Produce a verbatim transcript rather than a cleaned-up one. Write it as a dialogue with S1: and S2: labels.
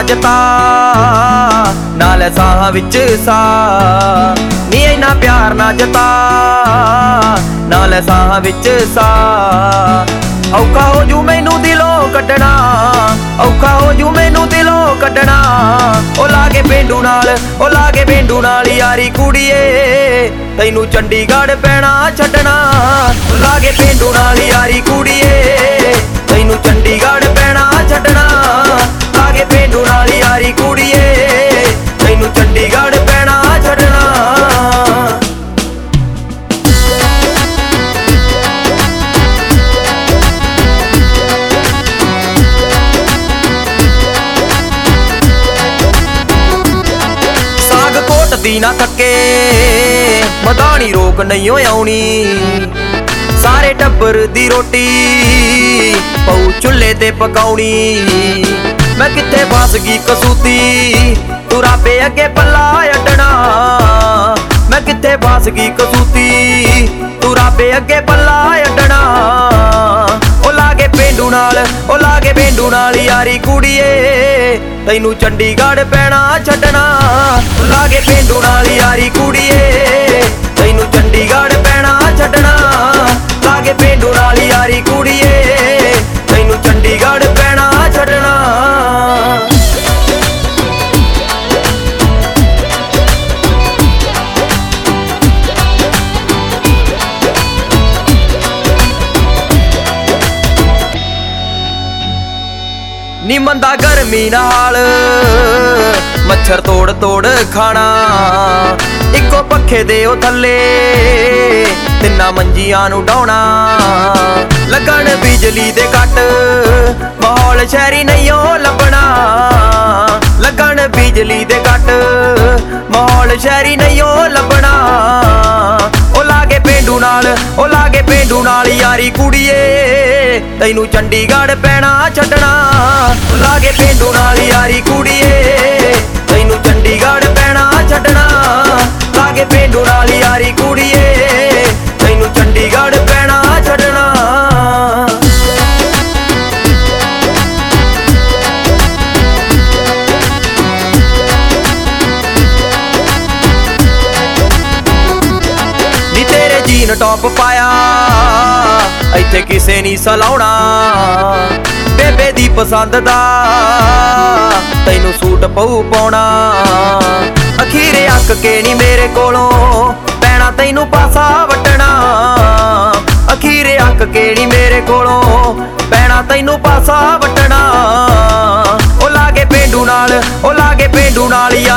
S1: ਜਤਾ नाल साह विच सा नी इन्ना प्यार ना जता नाल साह विच सा औखा हो जू मैनू दिलों कड्डना औखा हो जू मैनू दिलों कड्डना ओ लागे पेंडू नाल ओ लागे पेंडू नाल यारी कुड़िए तैनू चंडीगढ़ पैना छड्डना लागे पेंडू नाल यारी कुड़िए तैनू चंडीगढ़ पैना छड्डना लागे पेंडू नाल यारी कुड़िए तैनू चंडीगढ़ पैना छड्डना। साग कोट दी ना थके मदानी रोक नहीं आउनी सारे टब्बर दी रोटी पऊ चुल्हे ते पकाउनी मैं किथे फस गई कसूती तू राबे अगे पल्ला अड्डना मैं किथे फस गई कसूती तू राबे अगे पल्ला अड्डना ओ लागे पेंडू नाल ओ लागे पेंडू नाल यारी कुड़िए तैनू चंडीगढ़ पैना छड्डना लागे पेंडू नाल यारी कुड़िए तैनू चंडीगढ़ पैना छड्डना लागे पेंडू नाल यारी कुड़िए तैनू चंडीगढ़ पैना छड्डना। नी मंदा गर्मी नाल मच्छर तोड़ तोड़ खाना इको पखे दे ओ थल्ले तिन्ना मंजियां नू डाउना लगन बिजली दे कट माहौल शहरी नहीं ओ लभना लगन बिजली दे कट माहौल शहरी नहीं ओ लभना ओ लागे पेंडू नाल ओ लागे पेंडू नाल यारी कुड़िए तैनू चंडीगढ़ पैना छड्डना लागे पेंडू नाल यारी कुड़िए तैनू चंडीगढ़ पैना छड्डना लागे पेंडू नाल यारी कुड़िए तैनू चंडीगढ़ पैना छड्डना। नी तेरे जीन टॉप पाया इत्थे किसे नी सलाउणा बेबे दी पसंद दा तैनू सूट पऊ पाउणा अखीरे अक के नी मेरे कोलों पैना तैनू पासा वटना अखीरे अक के नी मेरे कोलों पैना तैनू पासा वटना ओ लागे पेंडू नाल ओ लागे पेंडू नाल।